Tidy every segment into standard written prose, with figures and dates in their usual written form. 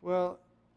Well,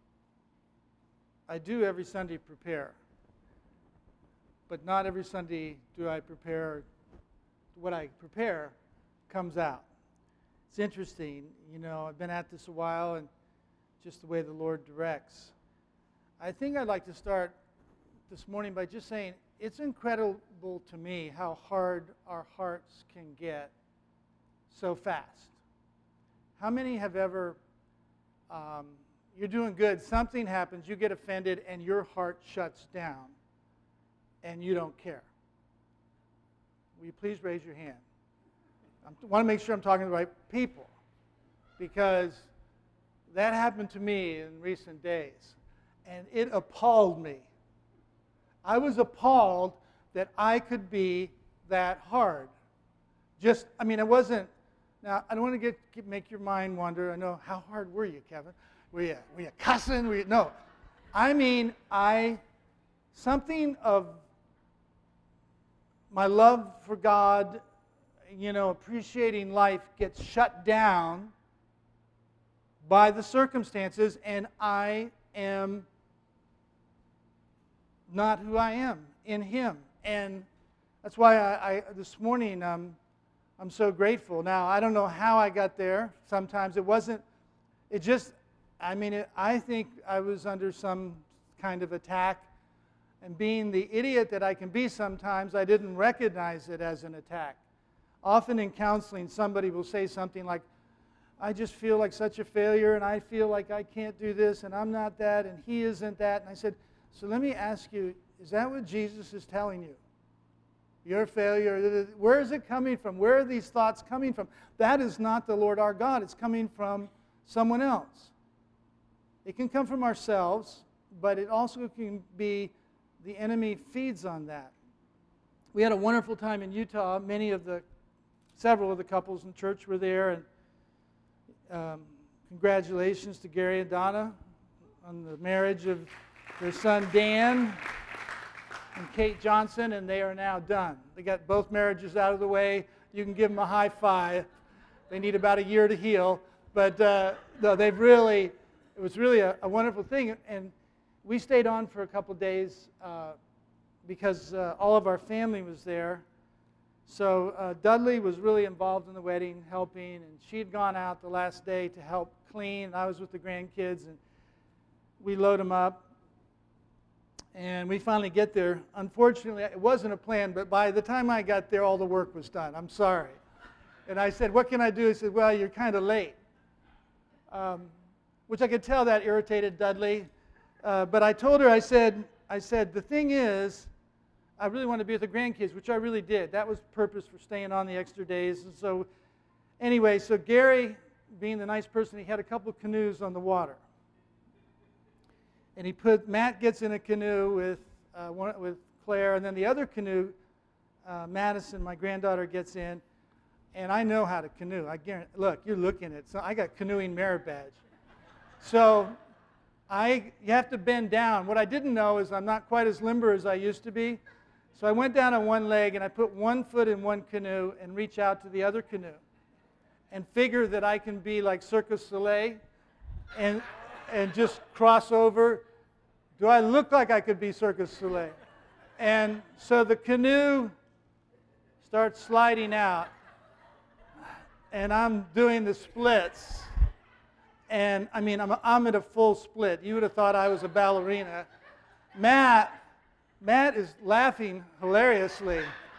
I do every Sunday prepare, but not every Sunday do I prepare. What I prepare comes out. It's interesting, I've been at this a while, and just the way the Lord directs. I think I'd like to start this morning by just saying it's incredible to me how hard our hearts can get so fast. How many have ever, you're doing good, something happens, you get offended, and your heart shuts down, and you don't care? Will you please raise your hand? I want to make sure I'm talking to the right people, because that happened to me in recent days, and it appalled me. I was appalled that I could be that hard. It wasn't. Now, I don't want to make your mind wander. I know, how hard were you, Kevin? Were you cussing? No. Something of my love for God, appreciating life gets shut down by the circumstances, and I am not who I am in Him. And that's why I this morning, I'm so grateful. Now, I don't know how I got there. Sometimes I think I was under some kind of attack. And being the idiot that I can be sometimes, I didn't recognize it as an attack. Often in counseling, somebody will say something like, I just feel like such a failure, and I feel like I can't do this, and I'm not that, and he isn't that. And I said, so let me ask you, is that what Jesus is telling you? You're a failure. Where is it coming from? Where are these thoughts coming from? That is not the Lord our God. It's coming from someone else. It can come from ourselves, but it also can be the enemy feeds on that. We had a wonderful time in Utah. Several of the couples in church were there, and congratulations to Gary and Donna on the marriage of their son Dan and Kate Johnson, and they are now done. They got both marriages out of the way. You can give them a high five. They need about a year to heal, but no, it was really a wonderful thing. And we stayed on for a couple days because all of our family was there. So Dudley was really involved in the wedding, helping, and she had gone out the last day to help clean. I was with the grandkids, and we load them up. And we finally get there. Unfortunately, it wasn't a plan, but by the time I got there, all the work was done. I'm sorry. And I said, what can I do? He said, well, you're kind of late. Which I could tell that irritated Dudley. But I told her, I said, the thing is, I really want to be with the grandkids, which I really did. That was the purpose for staying on the extra days. And so, anyway, so Gary, being the nice person, he had a couple of canoes on the water. And Matt gets in a canoe with Claire, and then the other canoe, Madison, my granddaughter, gets in. And I know how to canoe. I guarantee. Look, you're looking at it. So I got canoeing merit badge. So you have to bend down. What I didn't know is I'm not quite as limber as I used to be. So I went down on one leg, and I put one foot in one canoe and reach out to the other canoe and figure that I can be like Cirque du Soleil and just cross over. Do I look like I could be Cirque du Soleil? And so the canoe starts sliding out, and I'm doing the splits. And I'm at a full split. You would have thought I was a ballerina. Matt is laughing hilariously.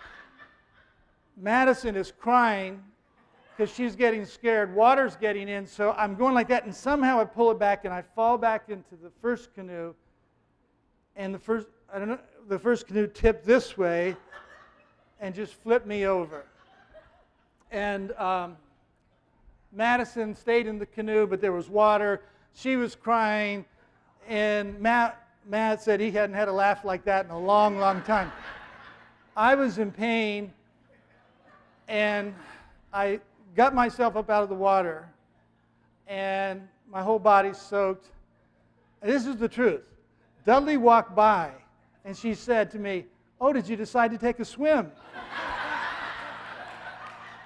Madison is crying because she's getting scared. Water's getting in, so I'm going like that, and somehow I pull it back, and I fall back into the first canoe. And the first canoe tipped this way and just flipped me over. And Madison stayed in the canoe, but there was water. She was crying, and Matt said he hadn't had a laugh like that in a long, long time. I was in pain, and I got myself up out of the water, and my whole body's soaked. And this is the truth. Dudley walked by, and she said to me, "Oh, did you decide to take a swim?"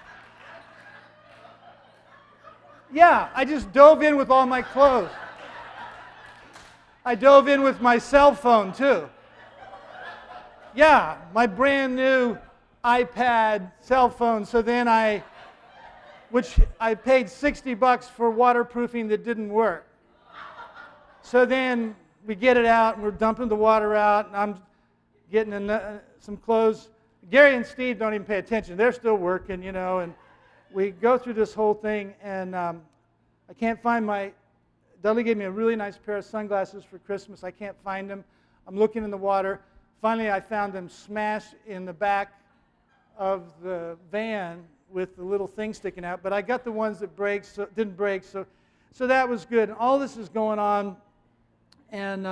Yeah, I just dove in with all my clothes. I dove in with my cell phone too. Yeah, my brand new iPad cell phone. So then which I paid $60 for waterproofing that didn't work. So then we get it out and we're dumping the water out and I'm getting some clothes. Gary and Steve don't even pay attention. They're still working, you know, and we go through this whole thing and I can't find Dudley gave me a really nice pair of sunglasses for Christmas. I can't find them. I'm looking in the water. Finally, I found them smashed in the back of the van with the little thing sticking out. But I got the ones that didn't break, so that was good. And all this is going on, and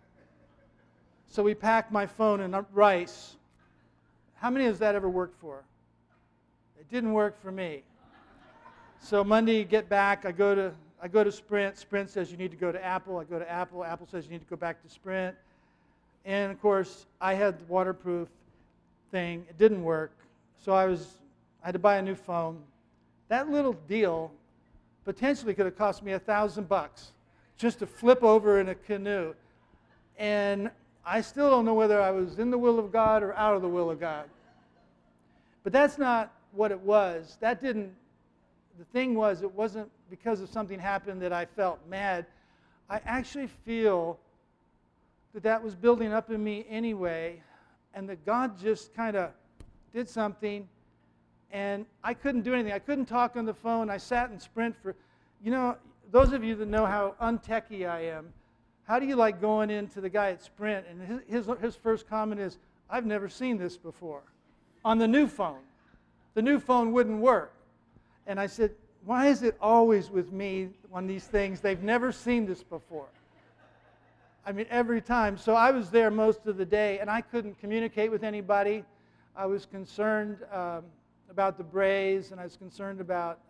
so we packed my phone in rice. How many has that ever worked for? It didn't work for me. So Monday, get back. I go to Sprint. Sprint says you need to go to Apple. I go to Apple. Apple says you need to go back to Sprint. And of course, I had the waterproof thing. It didn't work. So I had to buy a new phone. That little deal potentially could have cost me $1,000 just to flip over in a canoe. And I still don't know whether I was in the will of God or out of the will of God. But that's not what it was. The thing was, it wasn't because of something happened that I felt mad. I actually feel that was building up in me anyway, and that God just kind of did something, and I couldn't do anything. I couldn't talk on the phone. I sat in Sprint for, those of you that know how untechy I am, how do you like going into the guy at Sprint, and his first comment is, I've never seen this before, on the new phone. The new phone wouldn't work. And I said, why is it always with me on these things? They've never seen this before. I mean, every time. So I was there most of the day, and I couldn't communicate with anybody. I was concerned about the Braves, and I was concerned about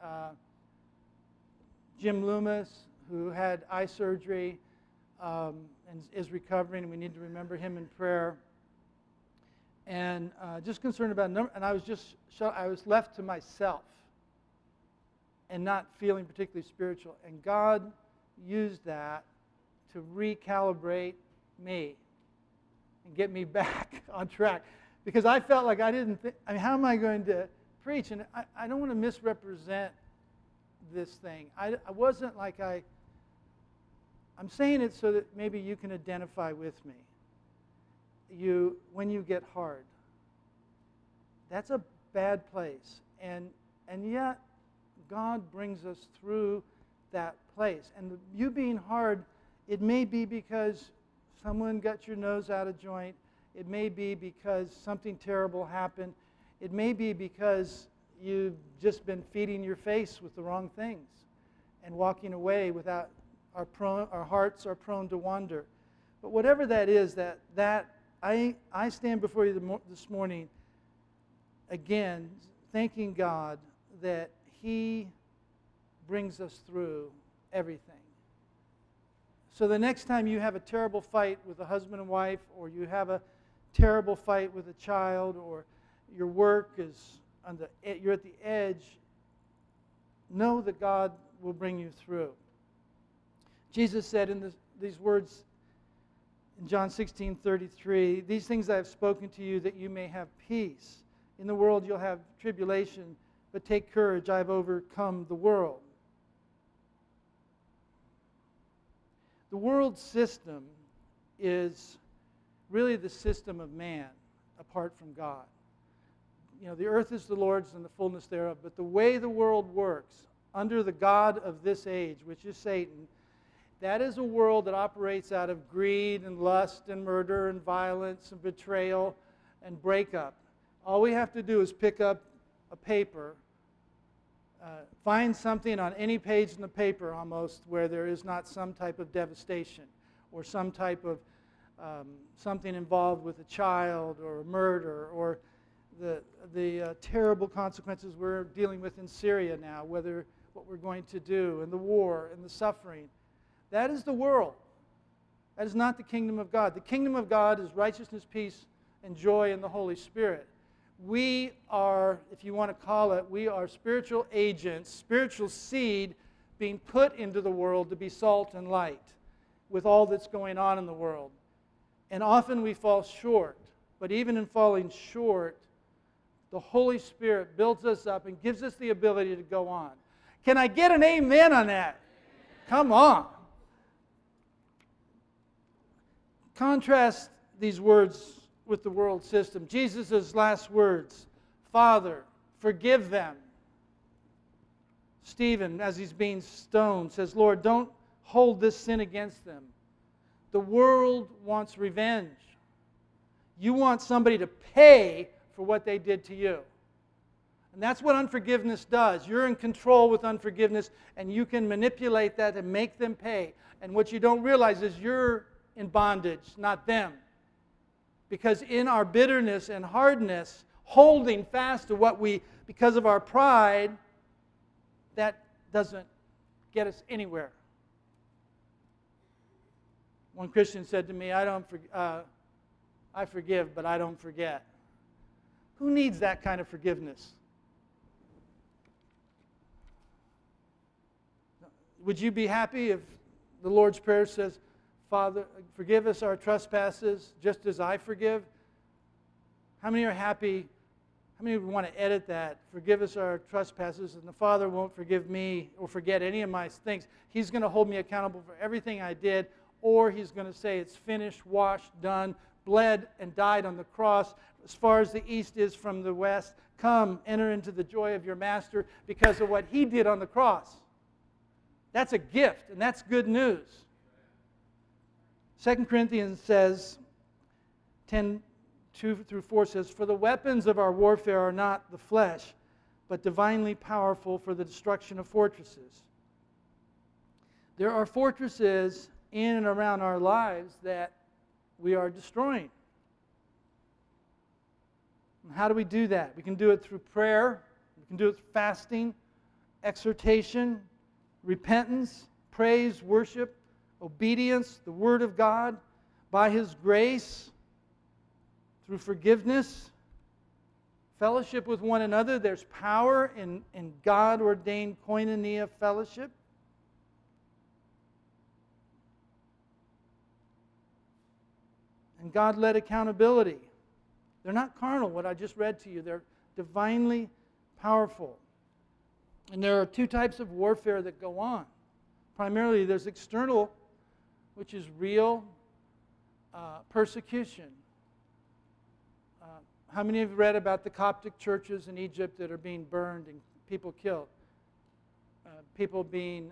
Jim Loomis, who had eye surgery and is recovering, and we need to remember him in prayer. And just concerned about and I was left to myself and not feeling particularly spiritual. And God used that to recalibrate me and get me back on track. Because I felt like how am I going to preach? And I don't want to misrepresent this thing. I wasn't like I'm saying it so that maybe you can identify with me. When you get hard, that's a bad place. And yet, God brings us through that place. And you being hard, it may be because someone got your nose out of joint. It may be because something terrible happened. It may be because you've just been feeding your face with the wrong things and walking away without our hearts are prone to wander. But whatever that is, I stand before you this morning again, thanking God that He brings us through everything. So the next time you have a terrible fight with a husband and wife, or you have a terrible fight with a child, or your work is you're at the edge, know that God will bring you through. Jesus said in these words in John 16:33, "These things I have spoken to you that you may have peace. In the world you'll have tribulation, but take courage, I have overcome the world." The world system is really the system of man apart from God. The earth is the Lord's and the fullness thereof, but the way the world works under the god of this age, which is Satan, that is a world that operates out of greed and lust and murder and violence and betrayal and breakup. All we have to do is pick up a paper, find something on any page in the paper almost where there is not some type of devastation or some type of something involved with a child or a murder or the terrible consequences we're dealing with in Syria now, what we're going to do, and the war and the suffering. That is the world. That is not the kingdom of God. The kingdom of God is righteousness, peace, and joy in the Holy Spirit. We are, if you want to call it, we are spiritual agents, spiritual seed being put into the world to be salt and light. with all that's going on in the world. And often we fall short. But even in falling short, the Holy Spirit builds us up and gives us the ability to go on. Can I get an amen on that? Come on. Contrast these words with the world system. Jesus' last words, Father, forgive them. Stephen, as he's being stoned, says, Lord, don't hold this sin against them. The world wants revenge. You want somebody to pay for what they did to you. And that's what unforgiveness does. You're in control with unforgiveness, and you can manipulate that and make them pay. And what you don't realize is you're in bondage, not them. Because in our bitterness and hardness, holding fast to what we, because of our pride, that doesn't get us anywhere. One Christian said to me, I forgive, but I don't forget. Who needs that kind of forgiveness? Would you be happy if the Lord's Prayer says, Father, forgive us our trespasses just as I forgive? How many are happy? How many would want to edit that? Forgive us our trespasses, and the Father won't forgive me or forget any of my things. He's going to hold me accountable for everything I did, or He's going to say it's finished, washed, done, bled, and died on the cross. As far as the east is from the west, come, enter into the joy of your Master because of what He did on the cross. That's a gift, and that's good news. 2 Corinthians says, 10:2-4 says, For the weapons of our warfare are not the flesh, but divinely powerful for the destruction of fortresses. There are fortresses in and around our lives that we are destroying. And how do we do that? We can do it through prayer. We can do it through fasting, exhortation, repentance, praise, worship, obedience, the Word of God, by His grace, through forgiveness, fellowship with one another. There's power in God-ordained koinonia fellowship. And God-led accountability. They're not carnal, what I just read to you. They're divinely powerful. And there are two types of warfare that go on. Primarily, there's external, which is real persecution. How many have read about the Coptic churches in Egypt that are being burned and people killed? People being...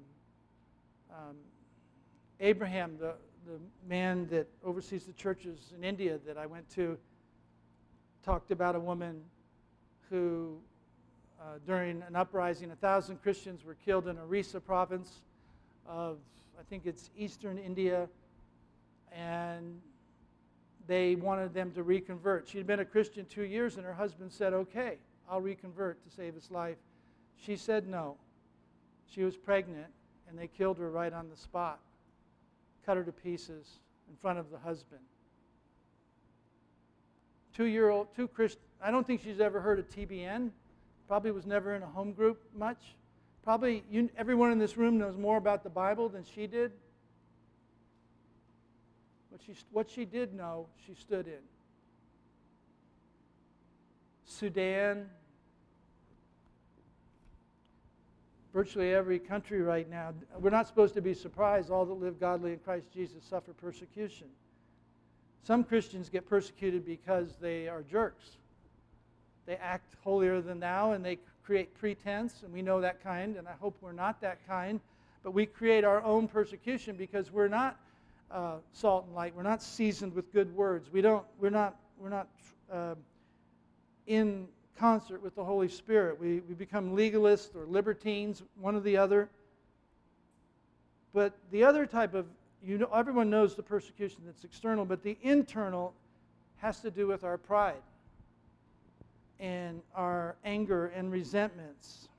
Abraham, the man that oversees the churches in India that I went to, talked about a woman who, during an uprising, 1,000 Christians were killed in Orissa province of, I think it's eastern India, and they wanted them to reconvert. She'd been a Christian 2 years, and her husband said, okay, I'll reconvert to save his life. She said no. She was pregnant, and they killed her right on the spot. Cut her to pieces in front of the husband. 2-year-old, two Christian. I don't think she's ever heard of TBN. Probably was never in a home group much. Probably everyone in this room knows more about the Bible than she did. But what she did know, she stood in. Sudan, virtually every country right now. We're not supposed to be surprised all that live godly in Christ Jesus suffer persecution. Some Christians get persecuted because they are jerks. They act holier than thou, and they create pretense, and we know that kind, and I hope we're not that kind. But we create our own persecution because we're not salt and light. We're not seasoned with good words. We're not in concert with the Holy Spirit. We become legalists or libertines, one or the other. But the other type of, everyone knows the persecution that's external, but the internal has to do with our pride and our anger and resentments.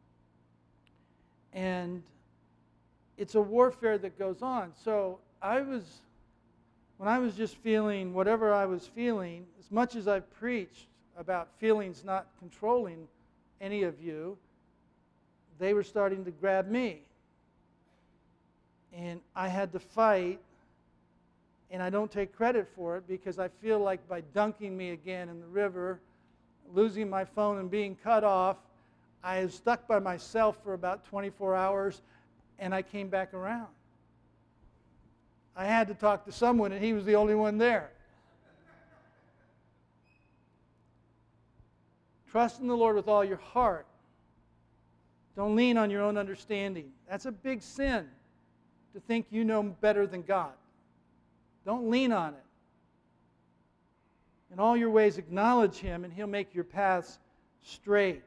And it's a warfare that goes on. So when I was just feeling whatever I was feeling, as much as I've preached about feelings not controlling any of you, they were starting to grab me. And I had to fight, and I don't take credit for it because I feel like by dunking me again in the river, losing my phone and being cut off, I was stuck by myself for about 24 hours, and I came back around. I had to talk to someone, and he was the only one there. Trust in the Lord with all your heart. Don't lean on your own understanding. That's a big sin, to think you know better than God. Don't lean on it. In all your ways, acknowledge Him, and He'll make your paths straight.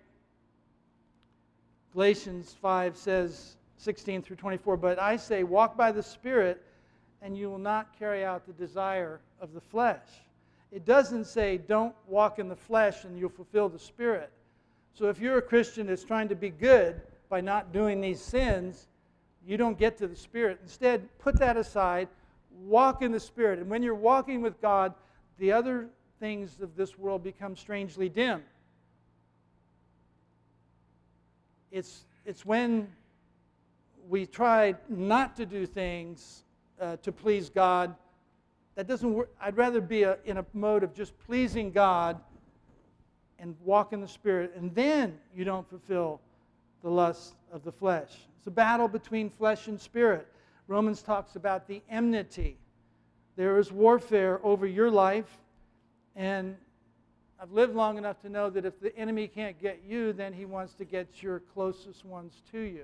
Galatians 5 says, 16 through 24, but I say, walk by the Spirit, and you will not carry out the desire of the flesh. It doesn't say don't walk in the flesh and you'll fulfill the Spirit. So if you're a Christian that's trying to be good by not doing these sins, you don't get to the Spirit. Instead, put that aside, walk in the Spirit. And when you're walking with God, the other things of this world become strangely dim. It's when we try not to do things to please God. That doesn't work. I'd rather be in a mode of just pleasing God and walk in the Spirit, and then you don't fulfill the lust of the flesh. It's a battle between flesh and spirit. Romans talks about the enmity. There is warfare over your life, and I've lived long enough to know that if the enemy can't get you, then he wants to get your closest ones to you.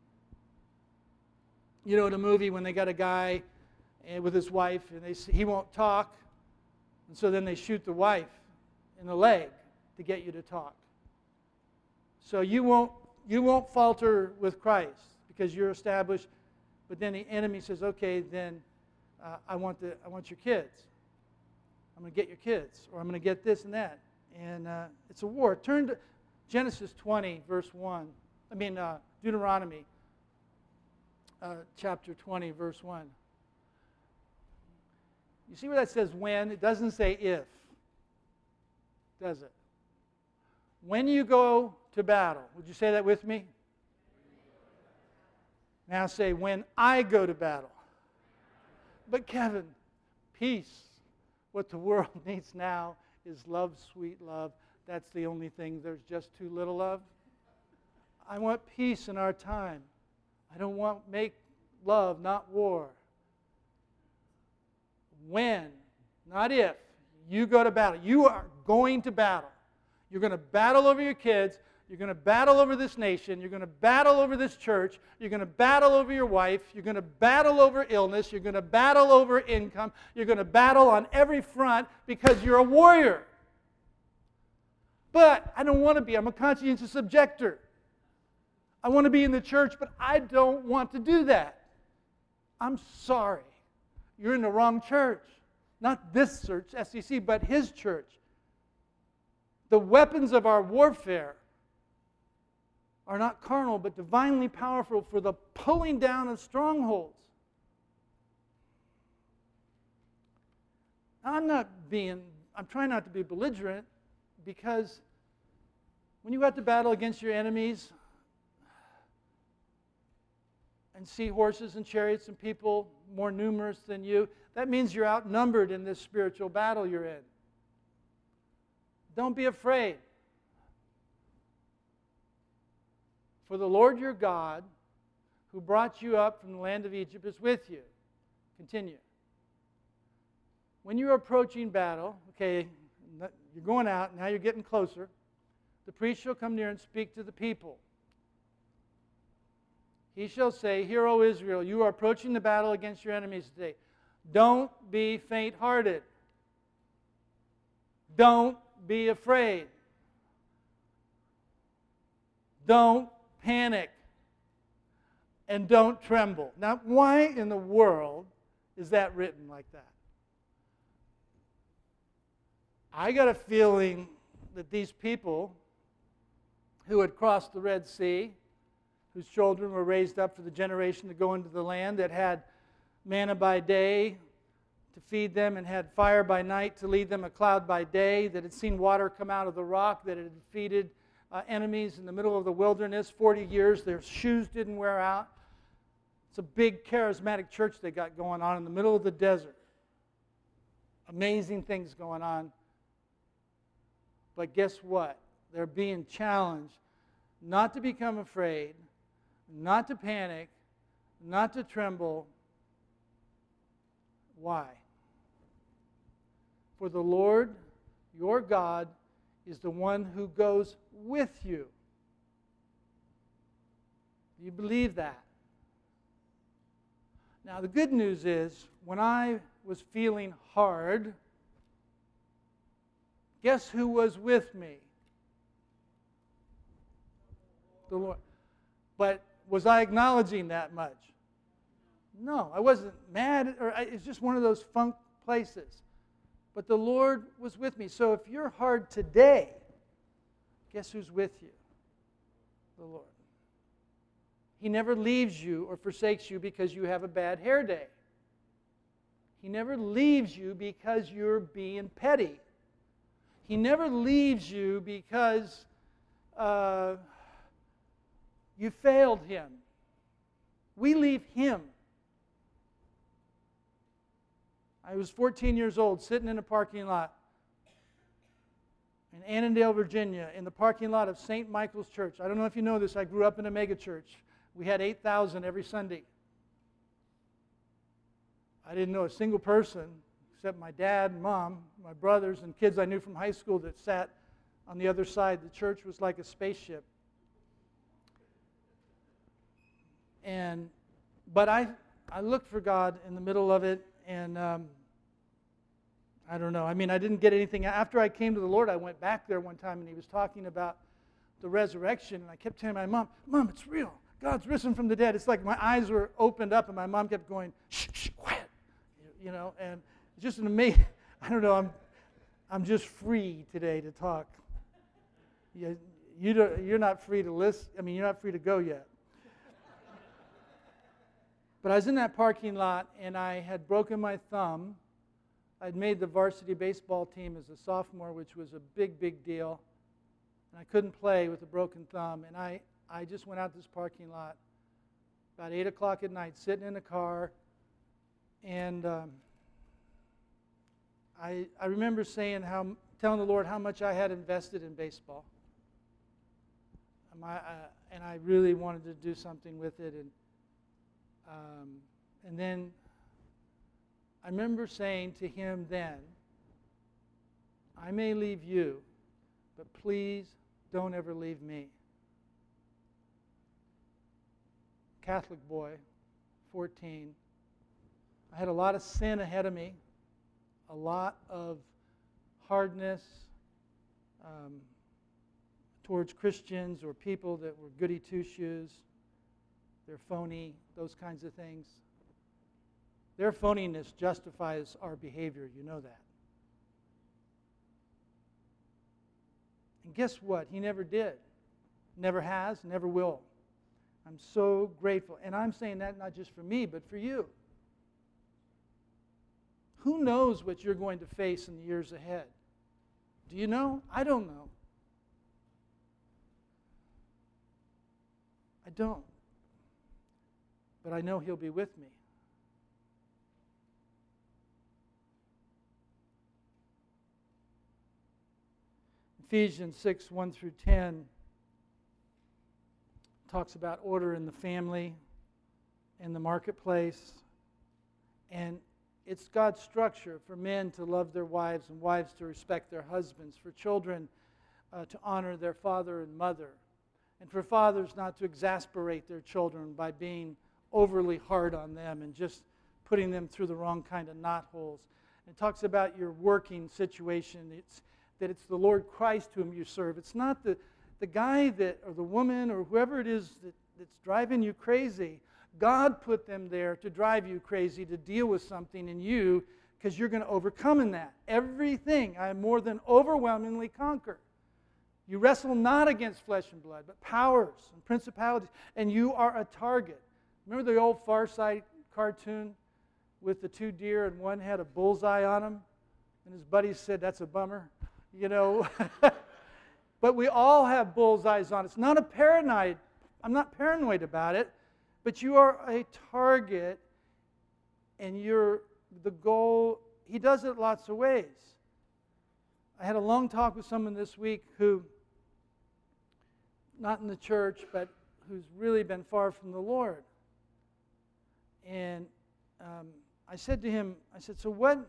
You know, in a movie when they got a guy with his wife, and he won't talk, and so then they shoot the wife in the leg to get you to talk. So you won't falter with Christ because you're established. But then the enemy says, "Okay, then I want your kids. I'm going to get your kids, or I'm going to get this and that." And it's a war. Turn to Genesis 20, verse 1. Deuteronomy chapter 20, verse 1. You see where that says when? It doesn't say if, does it? When you go to battle. Would you say that with me? Now say, when I go to battle. But Kevin, peace. What the world needs now is love, sweet love. That's the only thing there's just too little of. I want peace in our time. I don't want make love, not war. When, not if, you go to battle. You are going to battle. You're going to battle over your kids. You're going to battle over this nation. You're going to battle over this church. You're going to battle over your wife. You're going to battle over illness. You're going to battle over income. You're going to battle on every front because you're a warrior. But I don't want to be. I'm a conscientious objector. I want to be in the church, but I don't want to do that. I'm sorry. You're in the wrong church. Not this church, SCC, but His church. The weapons of our warfare are not carnal, but divinely powerful for the pulling down of strongholds. I'm trying not to be belligerent, because when you go out to battle against your enemies and see horses and chariots and people more numerous than you, that means you're outnumbered in this spiritual battle you're in. Don't be afraid. For the Lord your God, who brought you up from the land of Egypt, is with you. Continue. When you're approaching battle, okay, you're going out, now you're getting closer, the priest shall come near and speak to the people. He shall say, "Hear, O Israel, you are approaching the battle against your enemies today. Don't be faint-hearted. Don't be afraid. Don't panic. And don't tremble." Now, why in the world is that written like that? I got a feeling that these people who had crossed the Red Sea, whose children were raised up for the generation to go into the land, that had manna by day to feed them and had fire by night to lead them, a cloud by day, that had seen water come out of the rock, that had defeated enemies in the middle of the wilderness 40 years. Their shoes didn't wear out. It's a big charismatic church they got going on in the middle of the desert. Amazing things going on. But guess what? They're being challenged not to become afraid, not to panic, not to tremble. Why? For the Lord, your God, is the one who goes with you. Do you believe that? Now, the good news is, when I was feeling hard, guess who was with me? The Lord. But was I acknowledging that much? No, I wasn't mad. It's just one of those funk places. But the Lord was with me. So if you're hard today, guess who's with you? The Lord. He never leaves you or forsakes you because you have a bad hair day. He never leaves you because you're being petty. He never leaves you because you failed Him. We leave Him. I was 14 years old, sitting in a parking lot in Annandale, Virginia, in the parking lot of St. Michael's Church. I don't know if you know this. I grew up in a mega church. We had 8,000 every Sunday. I didn't know a single person except my dad and mom, my brothers, and kids I knew from high school that sat on the other side. The church was like a spaceship. But I looked for God in the middle of it, and I don't know. I mean, I didn't get anything. After I came to the Lord, I went back there one time, and He was talking about the resurrection, and I kept telling my mom, "Mom, it's real. God's risen from the dead." It's like my eyes were opened up, and my mom kept going, "Shh, shh, quiet," you know. And it's just an amazing. I don't know. I'm just free today to talk. You're not free to listen. I mean, you're not free to go yet. But I was in that parking lot, and I had broken my thumb. I'd made the varsity baseball team as a sophomore, which was a big, big deal. And I couldn't play with a broken thumb. And I just went out this parking lot about 8 o'clock at night, sitting in the car. And I remember telling the Lord how much I had invested in baseball. And I really wanted to do something with it. And then I remember saying to Him then, "I may leave you, but please don't ever leave me." Catholic boy, 14. I had a lot of sin ahead of me, a lot of hardness towards Christians or people that were goody two-shoes. They're phony, those kinds of things. Their phoniness justifies our behavior. You know that. And guess what? He never did. Never has, never will. I'm so grateful. And I'm saying that not just for me, but for you. Who knows what you're going to face in the years ahead? Do you know? I don't know. I don't. But I know He'll be with me. Ephesians 6, 1 through 10 talks about order in the family, in the marketplace. And it's God's structure for men to love their wives and wives to respect their husbands, for children to honor their father and mother, and for fathers not to exasperate their children by being overly hard on them and just putting them through the wrong kind of knotholes. It talks about your working situation. It's the Lord Christ whom you serve. It's not the guy or the woman or whoever it is that's driving you crazy. God put them there to drive you crazy, to deal with something in you, because you're going to overcome in that. Everything I more than overwhelmingly conquer. You wrestle not against flesh and blood, but powers and principalities, and you are a target. Remember the old Far Side cartoon with the two deer and one had a bullseye on him? And his buddies said, "That's a bummer." You know, but we all have bullseyes on us. I'm not paranoid about it, But you are a target, and you're the goal. He does it lots of ways. I had a long talk with someone this week who, not in the church, but who's really been far from the Lord. And I said to him, I said, so what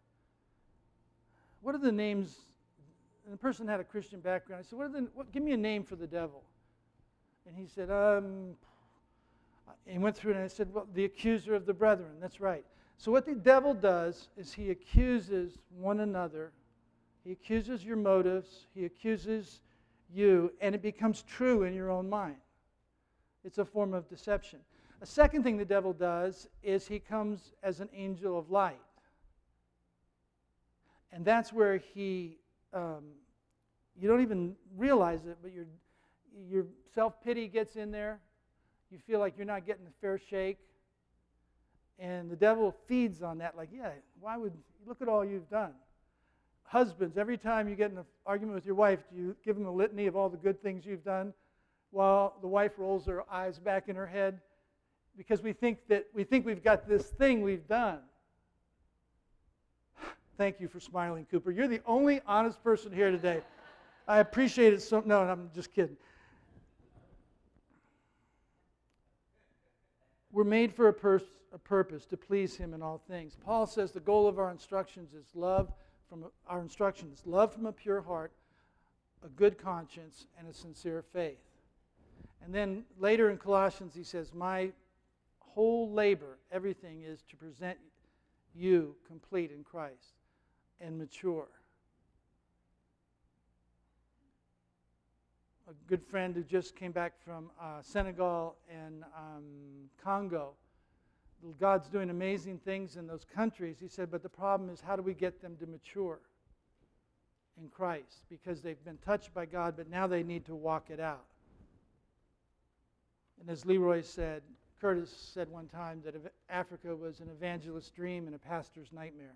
are the names? And the person had a Christian background. I said, give me a name for the devil. And he said, he went through it, and I said, well, the accuser of the brethren. That's right. So what the devil does is he accuses one another. He accuses your motives. He accuses you, and it becomes true in your own mind. It's a form of deception. A second thing the devil does is he comes as an angel of light. And that's where he, you don't even realize it, but your self-pity gets in there. You feel like you're not getting a fair shake. And the devil feeds on that, like, yeah, why would, look at all you've done. Husbands, every time you get in an argument with your wife, do you give them a litany of all the good things you've done while the wife rolls her eyes back in her head? Because we think we've got this thing we've done. Thank you for smiling, Cooper. You're the only honest person here today. I appreciate it so. No, I'm just kidding. We're made for a purpose to please Him in all things. Paul says the goal of our instructions is love from a pure heart, a good conscience, and a sincere faith. And then later in Colossians he says, my whole labor, everything is to present you complete in Christ and mature. A good friend who just came back from Senegal and Congo, God's doing amazing things in those countries. He said, but the problem is, how do we get them to mature in Christ? Because they've been touched by God, but now they need to walk it out. And as Leroy said, Curtis said one time that Africa was an evangelist's dream and a pastor's nightmare.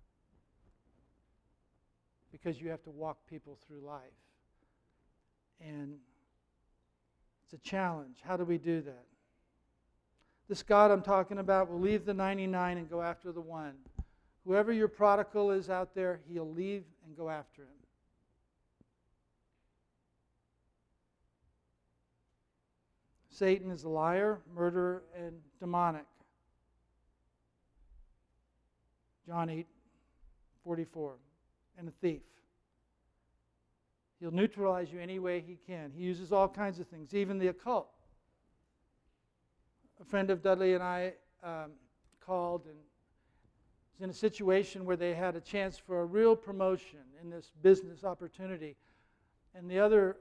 Because you have to walk people through life. And it's a challenge. How do we do that? This God I'm talking about will leave the 99 and go after the one. Whoever your prodigal is out there, he'll leave and go after him. Satan is a liar, murderer, and demonic. John 8:44. And a thief. He'll neutralize you any way he can. He uses all kinds of things, even the occult. A friend of Dudley and I called and was in a situation where they had a chance for a real promotion in this business opportunity. And the other,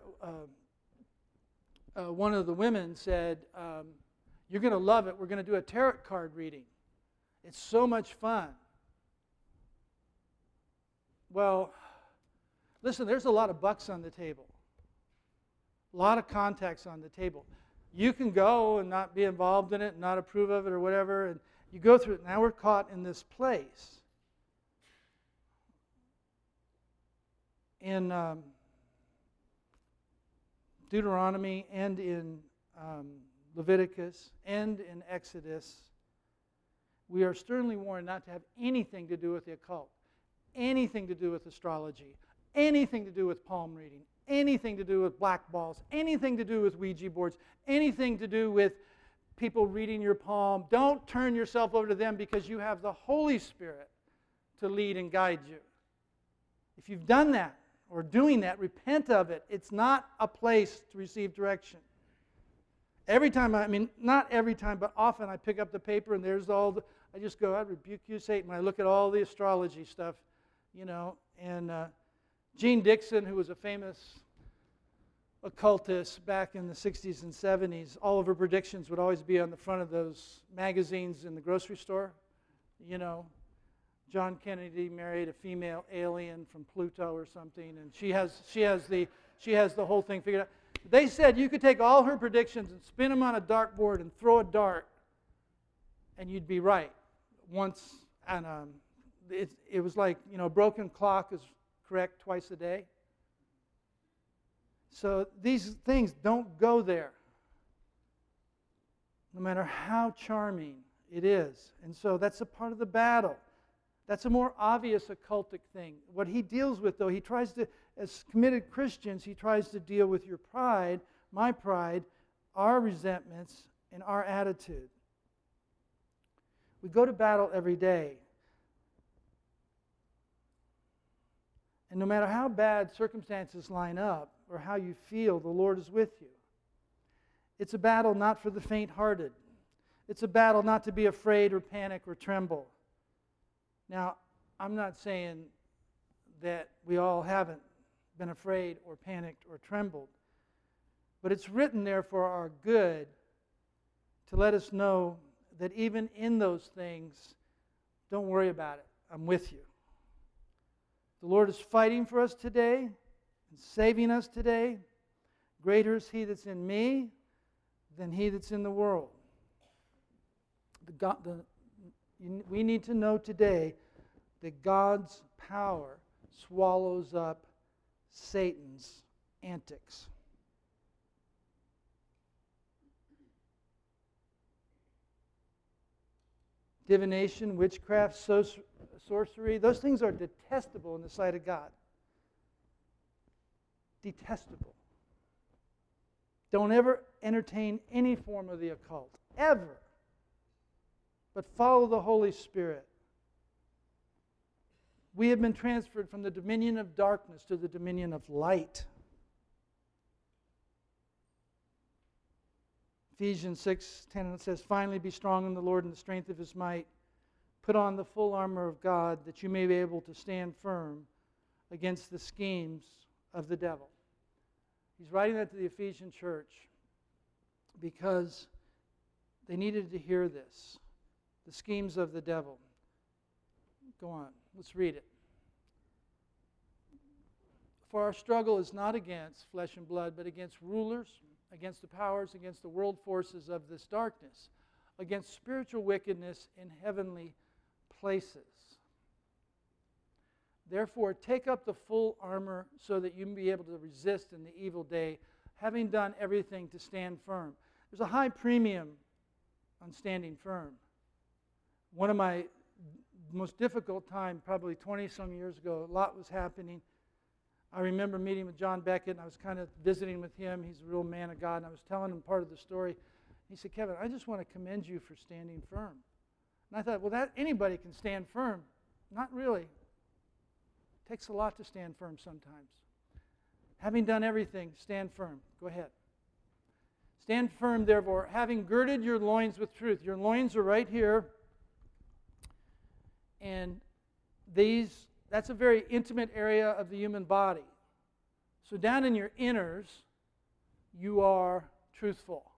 one of the women said, you're going to love it. We're going to do a tarot card reading. It's so much fun. Well, listen, there's a lot of bucks on the table. A lot of contacts on the table. You can go and not be involved in it and not approve of it or whatever, and you go through it. Now we're caught in this place. In Deuteronomy and in Leviticus and in Exodus, we are sternly warned not to have anything to do with the occult, anything to do with astrology, anything to do with palm reading, anything to do with black balls, anything to do with Ouija boards, anything to do with people reading your palm. Don't turn yourself over to them because you have the Holy Spirit to lead and guide you. If you've done that or doing that, repent of it. It's not a place to receive direction. Every time, not every time, but often I pick up the paper and there's I just go, I rebuke you, Satan. I look at all the astrology stuff, and Gene Dixon, who was a famous occultist back in the 60s and 70s, all of her predictions would always be on the front of those magazines in the grocery store. John Kennedy married a female alien from Pluto or something, and she has the whole thing figured out. They said you could take all her predictions and spin them on a dartboard and throw a dart, and you'd be right once. And it was like, a broken clock is correct twice a day. So these things don't go there. no matter how charming it is. And so that's a part of the battle. That's a more obvious occultic thing. What he deals with, though, he tries to, as committed Christians, he tries to deal with your pride, my pride, our resentments, and our attitude. We go to battle every day. And no matter how bad circumstances line up or how you feel, the Lord is with you. It's a battle not for the faint-hearted. It's a battle not to be afraid or panic or tremble. Now, I'm not saying that we all haven't been afraid or panicked or trembled, but it's written there for our good to let us know that even in those things, don't worry about it. I'm with you. The Lord is fighting for us today and saving us today. Greater is He that's in me than he that's in the world. We need to know today that God's power swallows up Satan's antics. Divination, witchcraft, sorcery, those things are detestable in the sight of God. Detestable. Don't ever entertain any form of the occult, ever. But follow the Holy Spirit. We have been transferred from the dominion of darkness to the dominion of light. Ephesians 6:10 says, "Finally be strong in the Lord and the strength of His might. Put on the full armor of God that you may be able to stand firm against the schemes of the devil." He's writing that to the Ephesian church because they needed to hear this. The schemes of the devil. Go on, let's read it. "For our struggle is not against flesh and blood, but against rulers, against the powers, against the world forces of this darkness, against spiritual wickedness in heavenly places. Therefore, take up the full armor so that you can be able to resist in the evil day, having done everything to stand firm." There's a high premium on standing firm. One of my most difficult time, probably 20-some years ago, a lot was happening. I remember meeting with John Beckett, and I was kind of visiting with him. He's a real man of God, and I was telling him part of the story. He said, "Kevin, I just want to commend you for standing firm." And I thought, well, anybody can stand firm. Not really. It takes a lot to stand firm sometimes. Having done everything, stand firm. Go ahead. "Stand firm, therefore, having girded your loins with truth." Your loins are right here. And that's a very intimate area of the human body. So down in your inners, you are truthful.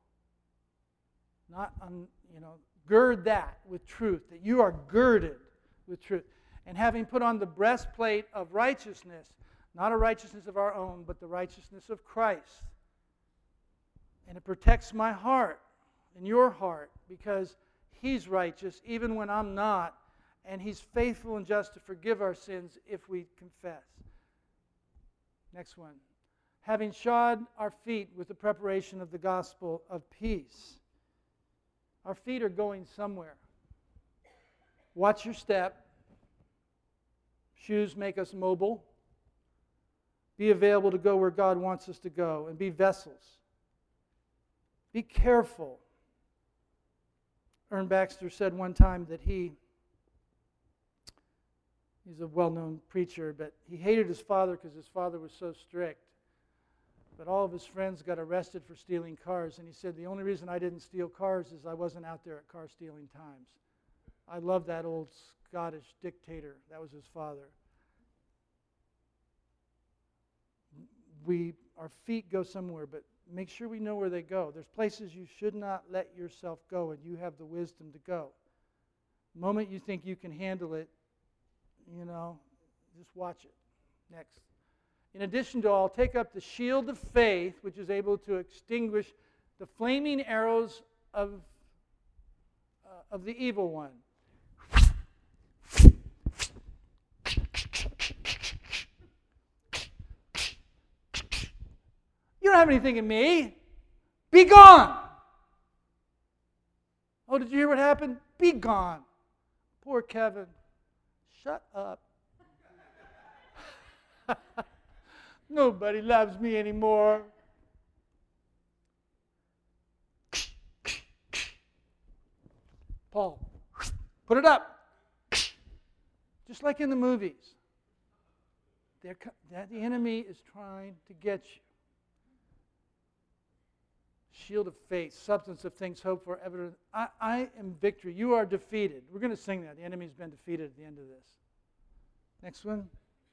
Gird that with truth, that you are girded with truth. "And having put on the breastplate of righteousness," not a righteousness of our own, but the righteousness of Christ. And it protects my heart and your heart because He's righteous even when I'm not. And He's faithful and just to forgive our sins if we confess. Next one. "Having shod our feet with the preparation of the gospel of peace." Our feet are going somewhere. Watch your step. Shoes make us mobile. Be available to go where God wants us to go and be vessels. Be careful. Ern Baxter said one time that he's a well-known preacher, but he hated his father because his father was so strict. But all of his friends got arrested for stealing cars, and he said, "The only reason I didn't steal cars is I wasn't out there at car stealing times." I love that old Scottish dictator. That was his father. Our feet go somewhere, but make sure we know where they go. There's places you should not let yourself go, and you have the wisdom to go. The moment you think you can handle it, just watch it. Next. "In addition to all, take up the shield of faith, which is able to extinguish the flaming arrows of the evil one." You don't have anything in me. Be gone. Oh, did you hear what happened? Be gone. Poor Kevin. Shut up. Nobody loves me anymore. Paul, put it up. Just like in the movies. The enemy is trying to get you. Shield of faith, substance of things hoped for, evidence. I am victory. You are defeated. We're going to sing that. The enemy's been defeated at the end of this. Next one.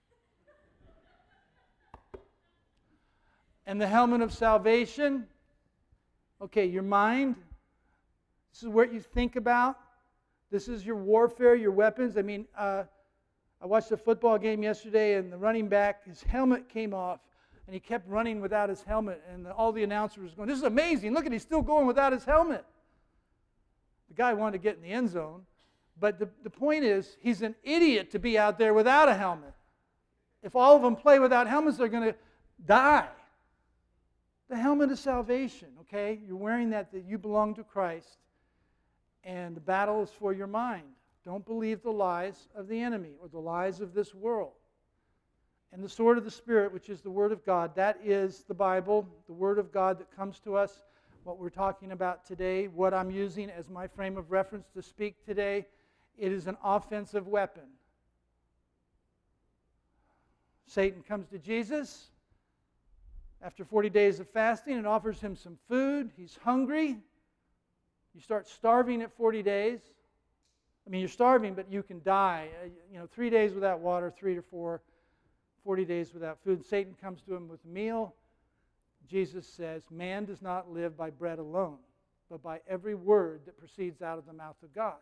And the helmet of salvation. Okay, your mind. This is what you think about. This is your warfare, your weapons. I mean, I watched a football game yesterday, and the running back, his helmet came off, and he kept running without his helmet. And all the announcers were going, "This is amazing. Look at, he's still going without his helmet." The guy wanted to get in the end zone. But the point is, he's an idiot to be out there without a helmet. If all of them play without helmets, they're going to die. The helmet of salvation, okay? You're wearing that you belong to Christ. And the battle is for your mind. Don't believe the lies of the enemy or the lies of this world. And the sword of the Spirit, which is the Word of God, that is the Bible, the Word of God that comes to us, what we're talking about today, what I'm using as my frame of reference to speak today. It is an offensive weapon. Satan comes to Jesus after 40 days of fasting and offers him some food. He's hungry. You start starving at 40 days. I mean, you're starving, but you can die. 3 days without water, 3 to 4, 40 days without food. Satan comes to him with a meal. Jesus says, man does not live by bread alone, but by every word that proceeds out of the mouth of God.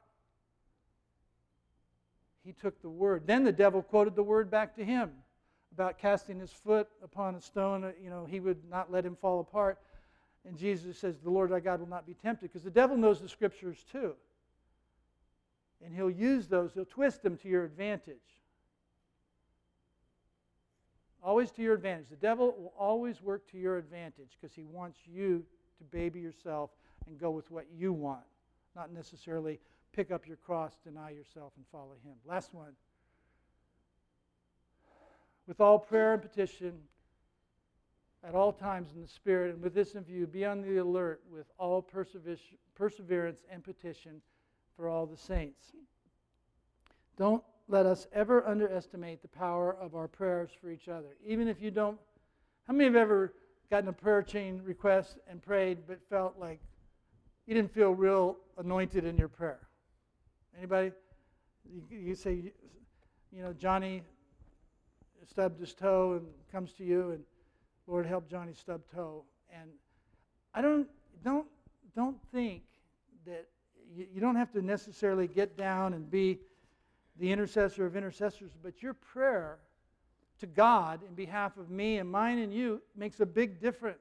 He took the word. Then the devil quoted the word back to him about casting his foot upon a stone. He would not let him fall apart. And Jesus says, the Lord thy God will not be tempted, because the devil knows the Scriptures too. And he'll use those, he'll twist them to your advantage. Always to your advantage. The devil will always work to your advantage because he wants you to baby yourself and go with what you want, not necessarily pick up your cross, deny yourself, and follow him. Last one. With all prayer and petition, at all times in the Spirit, and with this in view, be on the alert with all perseverance and petition for all the saints. Don't let us ever underestimate the power of our prayers for each other. Even if you don't, how many have ever gotten a prayer chain request and prayed but felt like you didn't feel real anointed in your prayer? Anybody? You say, Johnny stubbed his toe and comes to you, and Lord, help Johnny stub toe. And I don't think that you don't have to necessarily get down and be the intercessor of intercessors, but your prayer to God in behalf of me and mine and you makes a big difference.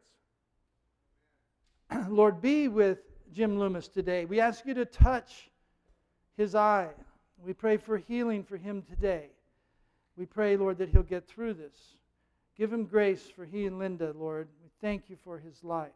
Lord, be with Jim Loomis today. We ask you to touch his eye. We pray for healing for him today. We pray, Lord, that he'll get through this. Give him grace for he and Linda, Lord. We thank you for his life.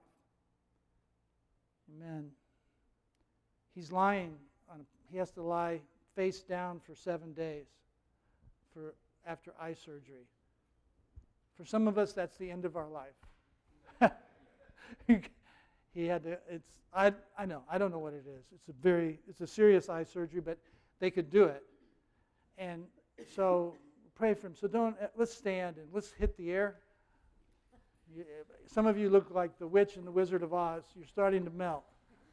Amen. He's lying. He has to lie face down for 7 days after eye surgery. For some of us, that's the end of our life. He had to. I know. I don't know what it is. It's a serious eye surgery, but they could do it. And so pray for him. So let's stand and let's hit the air. Some of you look like the witch and the Wizard of Oz. You're starting to melt.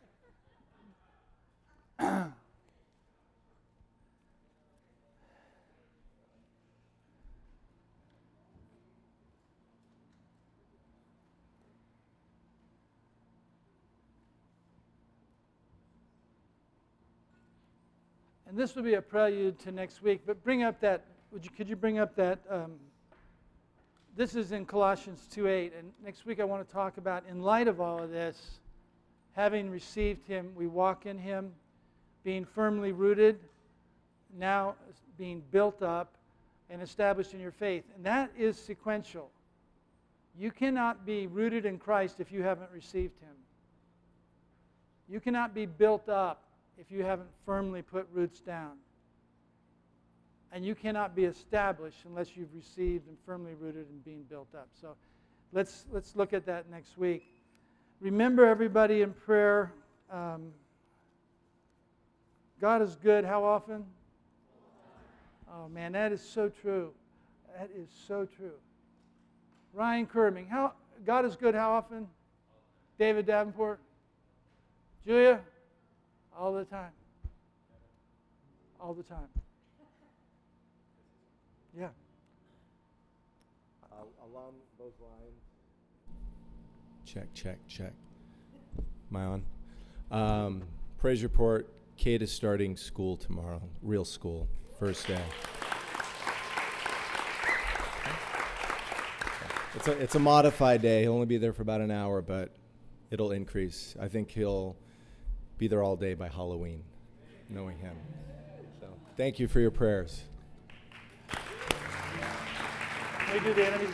And this will be a prelude to next week, but bring up that, could you bring up that, this is in Colossians 2:8, and next week I want to talk about, in light of all of this, having received him, we walk in him, being firmly rooted, now being built up and established in your faith. And that is sequential. You cannot be rooted in Christ if you haven't received him. You cannot be built up if you haven't firmly put roots down. And you cannot be established unless you've received and firmly rooted and being built up. So let's look at that next week. Remember, everybody, in prayer, God is good how often? Oh, man, that is so true. That is so true. Ryan Kerming, God is good how often? David Davenport? Julia? All the time. All the time. Yeah. Along those lines. Check. Am I on? Praise report. Kate is starting school tomorrow. Real school. First day. It's a modified day. He'll only be there for about an hour, but it'll increase. I think he'll be there all day by Halloween, knowing him. So thank you for your prayers. We do the enemies.